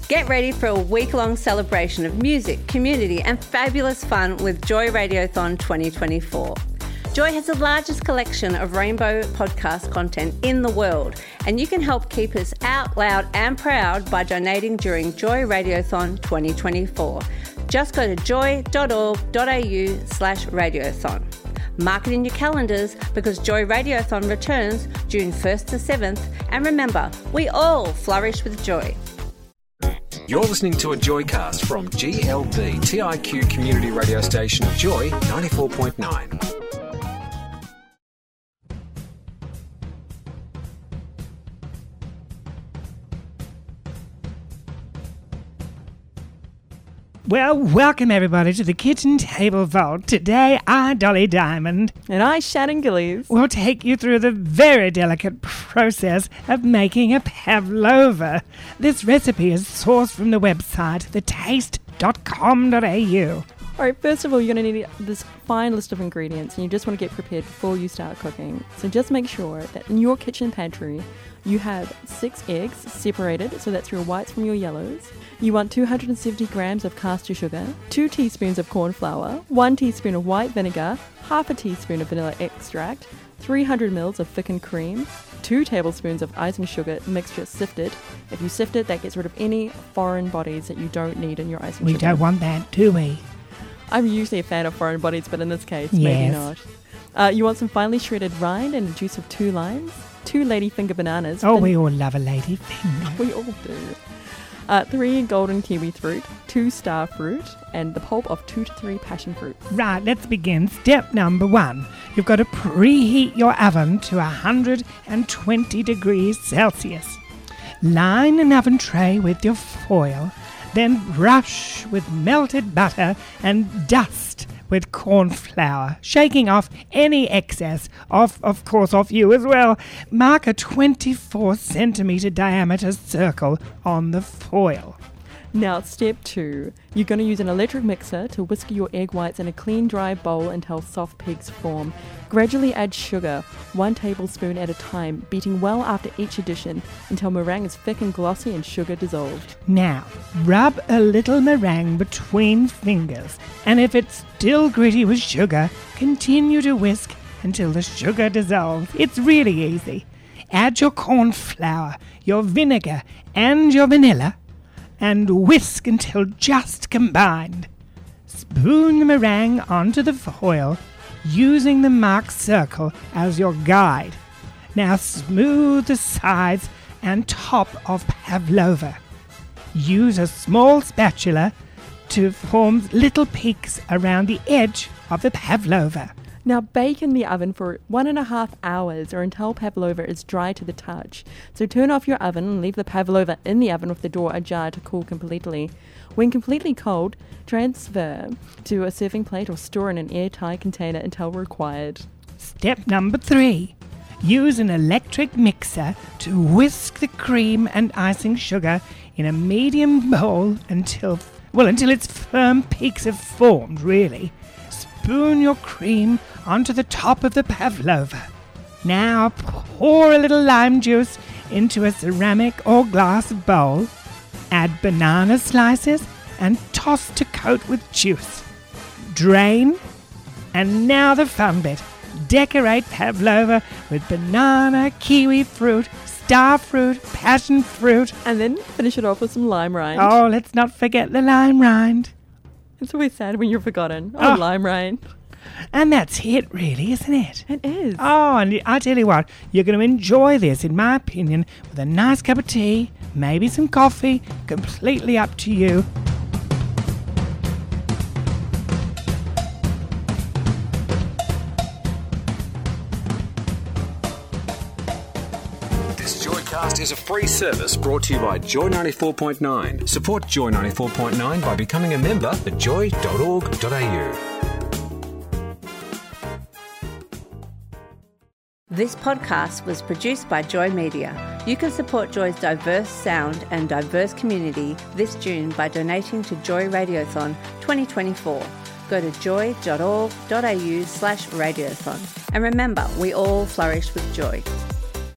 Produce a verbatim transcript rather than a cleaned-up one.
Get ready for a week-long celebration of music, community and fabulous fun with Joy Radiothon twenty twenty-four. Joy has the largest collection of rainbow podcast content in the world, and you can help keep us out loud and proud by donating during Joy Radiothon twenty twenty-four. Just go to joy.org.au slash radiothon. Mark it in your calendars because Joy Radiothon returns June first to seventh, and remember, we all flourish with joy. You're listening to a Joycast from G L B T I Q community radio station Joy ninety-four point nine. Well, welcome everybody to the Kitchen Table Vault. Today, I, Dolly Diamond, and I, Shannon Gillies, will take you through the very delicate process of making a pavlova. This recipe is sourced from the website the taste dot com dot a u. Alright, first of all, you're going to need this fine list of ingredients, and you just want to get prepared before you start cooking. So just make sure that in your kitchen pantry, you have six eggs separated, so that's your whites from your yellows. You want two hundred seventy grams of caster sugar, two teaspoons of corn flour, one teaspoon of white vinegar, half a teaspoon of vanilla extract, three hundred milliliters of thickened cream, two tablespoons of icing sugar mixture sifted. If you sift it, that gets rid of any foreign bodies that you don't need in your icing we sugar. We don't want that, do we? I'm usually a fan of foreign bodies, but in this case, yes. maybe not. Uh, you want some finely shredded rind and the juice of two limes, two ladyfinger bananas. Oh, fin- we all love a ladyfinger. We all do. Uh, three golden kiwi fruit, two star fruit, and the pulp of two to three passion fruit. Right, let's begin. Step number one. You've got to preheat your oven to one hundred twenty degrees Celsius. Line an oven tray with your foil, then brush with melted butter and dust with corn flour, shaking off any excess, off, of course, off you as well. Mark a twenty-four centimetre diameter circle on the foil. Now, step two. You're going to use an electric mixer to whisk your egg whites in a clean, dry bowl until soft peaks form. Gradually add sugar, one tablespoon at a time, beating well after each addition until meringue is thick and glossy and sugar dissolved. Now, rub a little meringue between fingers, and if it's still gritty with sugar, continue to whisk until the sugar dissolves. It's really easy. Add your corn flour, your vinegar, and your vanilla, and whisk until just combined. Spoon the meringue onto the foil, using the marked circle as your guide. Now smooth the sides and top of pavlova. Use a small spatula to form little peaks around the edge of the pavlova. Now bake in the oven for one and a half hours or until pavlova is dry to the touch. So turn off your oven and leave the pavlova in the oven with the door ajar to cool completely. When completely cold, transfer to a serving plate or store in an airtight container until required. Step number three. Use an electric mixer to whisk the cream and icing sugar in a medium bowl until, well, until its firm peaks have formed, really. Spoon your cream onto the top of the pavlova. Now pour a little lime juice into a ceramic or glass bowl. Add banana slices and toss to coat with juice. Drain. And now the fun bit. Decorate pavlova with banana, kiwi fruit, star fruit, passion fruit. And then finish it off with some lime rind. Oh, let's not forget the lime rind. It's always sad when you're forgotten. Oh, oh, lime rind. And that's it, really, isn't it? It is. Oh, and I tell you what, you're going to enjoy this, in my opinion, with a nice cup of tea, maybe some coffee, completely up to you. This Joycast is a free service brought to you by Joy ninety-four point nine. Support Joy ninety-four point nine by becoming a member at joy dot org dot a u. This podcast was produced by Joy Media. You can support Joy's diverse sound and diverse community this June by donating to Joy Radiothon twenty twenty-four. Go to joy dot org dot a u slash radiothon. And remember, we all flourish with joy.